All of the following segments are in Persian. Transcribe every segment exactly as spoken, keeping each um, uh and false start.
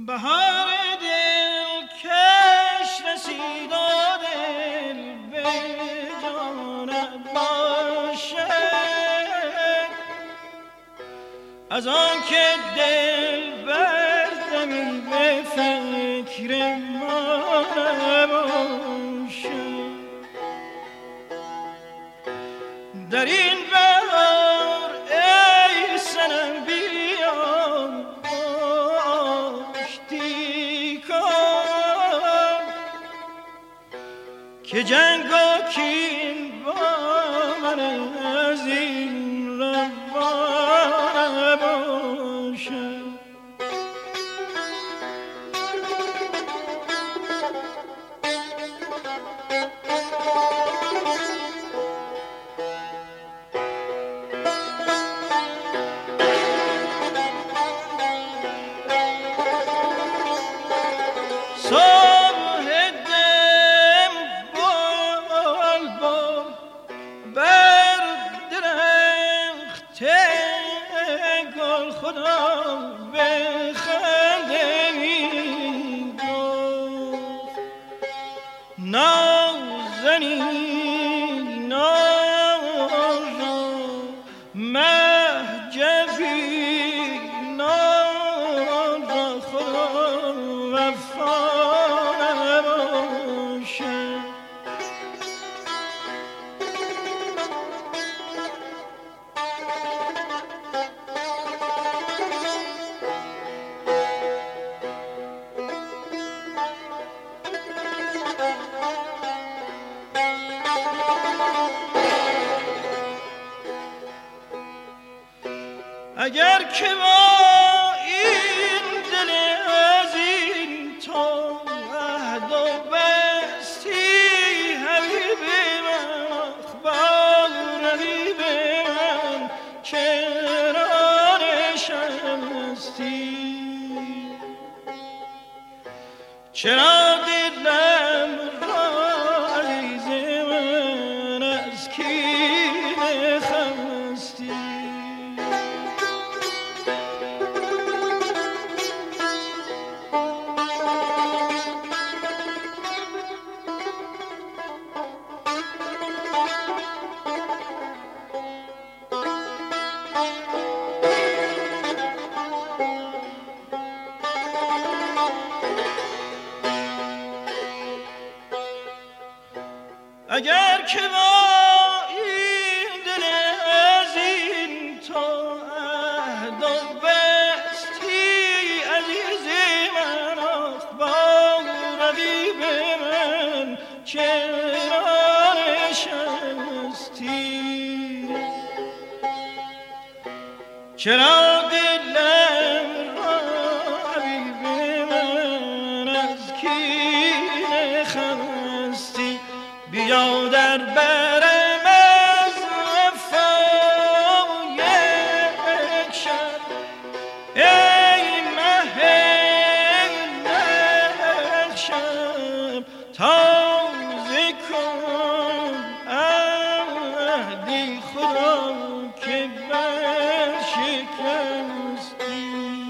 بهار دل کش رسید و دل به جان باشه، از آن که دل بردمی به فکر ما نباشه. در این بهار ای سنم بیا آشتی کن، که جنگ و کین با من از این روا نباشه. اگر که با این دل عزیز تو عهد و بستی، حبیب من اخبار رقیب من چرا نشستی؟ چرا دلم را عزیز من از کینه خستی؟ اگر که با این دل عزیز تو عهد و بستی، عزیز من اخبار رقیب من چرا نشستی؟ چرا دلم را حبیب من از کینه خستی؟ بیا در برم از وفا یک شب، ای مه نقشم تازه کن عهدی خدا که برشکستی.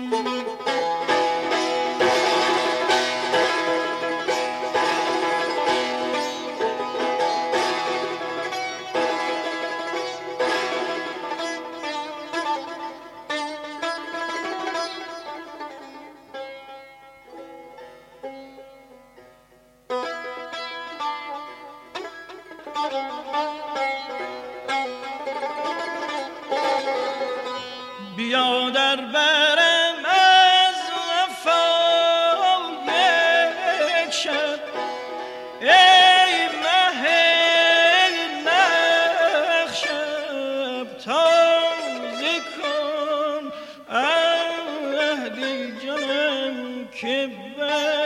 بیا در برم از وفا یک شب، ای مه نقشم تازه کن عهد جانم که